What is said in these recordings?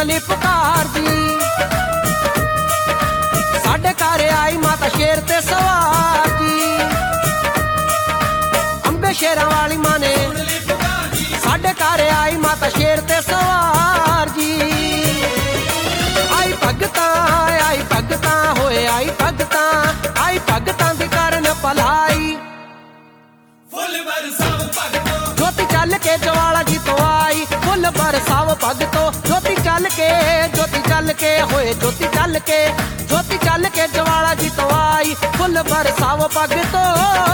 ਲਈ ਪੁਕਾਰ ਜੀ। ਸਾਡੇ ਘਰ ਆਈ ਮਾਤਾ ਸ਼ੇਰ ਤੇ ਸਵਾਰ ਜੀ। ਅੰਬੇ ਸ਼ੇਰਾਂ ਵਾਲੀ ਮਾਂ ਨੇ ਸਾਡੇ ਘਰ ਆਈ ਮਾਤਾ ਸ਼ੇਰ ਤੇ ਸਵਾਰ ਜੀ। ਆਈ ਭਗਤਾਂ ਹੋਏ ਆਈ ਭਗਤਾਂ ਦੀ ਕਰਨ ਭਲਾਈ। ਫੁੱਲ ਬਰਸਾਓ ਭਗਤੋ ਜੋਤੀ ਚੱਲ ਕੇ ਜਵਾਲਾ ਜੀ ਤੋਂ ਆਈ। ਫੁੱਲ ਬਰਸਾਓ ਭਗਤੋ ਜੋਤੀ ਚੱਲ ਕੇ ਹੋਏ ਜੋਤੀ ਚੱਲ ਕੇ ਜਵਾਲਾ ਜੀ ਤੋਂ ਆਈ। ਫੁੱਲ ਬਰਸਾਓ ਭਗਤੋ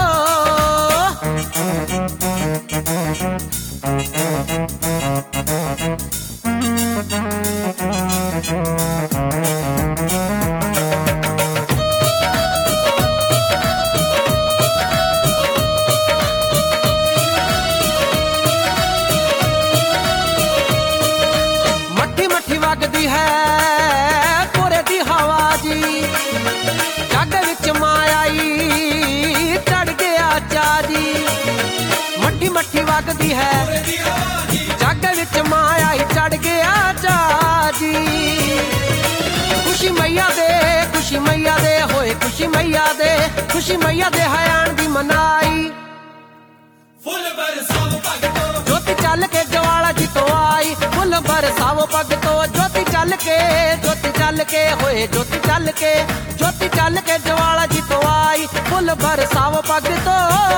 ਵਗਦੀ ਹੈ ਕੋਰੇ ਦੀ ਹਵਾ ਜੀ। ਜੱਗ ਵਿੱਚ ਮਾਂ ਆਈ ਚੜ ਗਿਆ ਚਾ ਜੀ। ਮੱਠੀ ਵਗਦੀ ਹੈ ਜੱਗ ਵਿੱਚ ਮਾਂ ਆਈ ਚੜ ਗਿਆ ਚਾ ਜੀ। ਖੁਸ਼ੀ ਮਈਆ ਦੇ ਹੋਏ ਖੁਸ਼ੀ ਮਈਆ ਦੇ ਹਯਾਣ ਦੀ ਮਨਾਈ। ਫੁੱਲ ਬਰਸਾਓ ਭਗਤੋ ਜੋਤੀ ਚੱਲ ਕੇ ਜਵਾਲਾ ਜੀ ਤੋਂ ਆਈ। ਫੁੱਲ ਬਰਸਾਓ ਭਗਤੋ ਜੋਤੀ ਚੱਲ ਕੇ ਹੋਏ ਜੋਤੀ ਚੱਲ ਕੇ ਜਵਾਲਾ ਜੀ ਤੋਂ ਆਈ। ਫੁੱਲ ਬਰਸਾਓ ਭਗਤੋ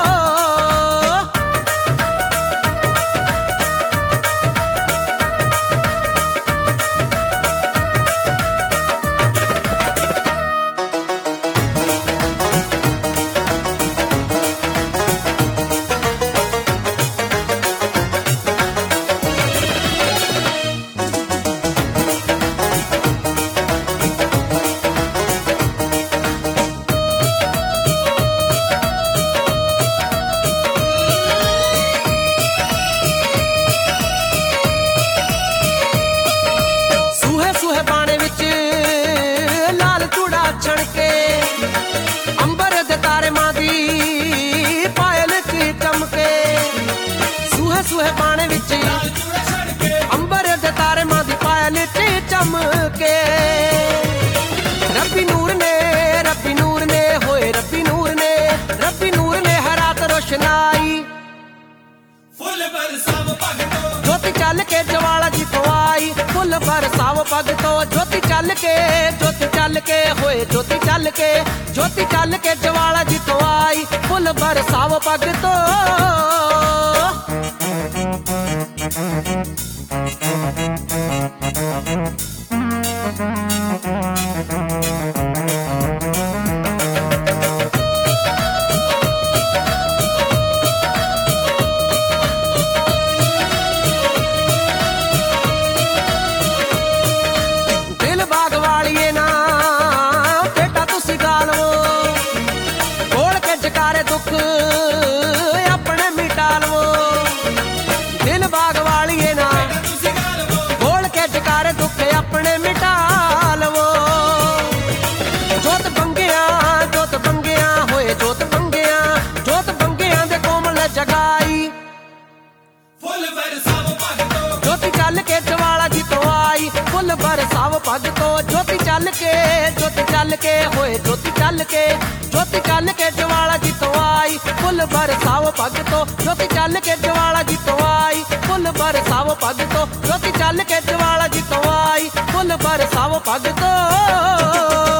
ਬਾਣੇ ਵਿੱਚ ਲਾਲ ਚੂੜਾ ਛਣਕੇ। ਅੰਬਰ ਦੇ ਤਾਰੇ ਮਾਂ ਦੀ ਪਾਇਲ ਚ ਚਮਕੇ। ਸੂਹੇ ਬਾਣੇ ਵਿੱਚ ਅੰਬਰ ਦੇ ਤਾਰੇ ਮਾਂ ਦੀ ਪਾਇਲ ਚ ਚਮਕੇ। ਰੱਬੀ ਨੂਰ ਨੇ ਹੋਏ ਰੱਬੀ ਨੂਰ ਨੇ ਹਰਾਤ ਰੋਸ਼ਨਾਈ। ਫੁੱਲ ਬਰਸਾਓ ਭਗਤੋ ਜੋਤੀ ਚੱਲ ਕੇ ਜਵਾਲਾ ਜੀ ਤੋਂ ਆਈ। ਫੁੱਲ ਬਰਸਾਓ ਭਗਤੋ ਜੋਤੀ ਚੱਲ ਕੇ ਹੋਏ ਜੋਤੀ ਚੱਲ ਕੇ ਜਵਾਲਾ ਜੀ ਤੋਂ ਆਈ। ਫੁੱਲ ਬਰਸਾਓ ਭਗਤੋ ਦੁੱਖ ਆਪਣੇ ਮਿਟਾ ਲਵੋ। ਦਿਲ ਬਾਗ ਵਾਲੀਏ ਨਾ ਬੋਲ ਕੇ ਜਕਾਰੇ ਦੁੱਖ ਆਪਣੇ ਮਿਟਾ ਲਵੋ। ਜੋਤ ਬੰਗਿਆ ਹੋਏ ਜੋਤ ਬੰਗਿਆਂ ਦੇ ਕੋਮਲ ਜਗਾਈ। ਫੁੱਲ ਬਰਸਾਓ ਭਗਤੋ ਜੋਤੀ ਚੱਲ ਕੇ ਜਵਾਲਾ ਜੀ ਤੋਂ ਆਈ। ਫੁੱਲ ਬਰਸਾਓ ਭਗਤੋ ਜੋਤੀ ਚੱਲ ਕੇ ਹੋਏ ਜੋਤੀ ਚੱਲ ਕੇ ਜਵਾਲਾ ਜੀ ਤੋਂ ਆਈ। ਫੁੱਲ ਬਰਸਾਓ ਭਗਤੋ ਜੋਤੀ ਚੱਲ ਕੇ ਜਵਾਲਾ ਜੀ ਤੋਂ ਆਈ। ਫੁੱਲ ਬਰਸਾਓ ਭਗਤੋ ਜੋਤੀ ਚੱਲ ਕੇ ਜਵਾਲਾ ਜੀ ਤੋਂ ਆਈ। ਫੁੱਲ ਬਰਸਾਓ ਭਗਤੋ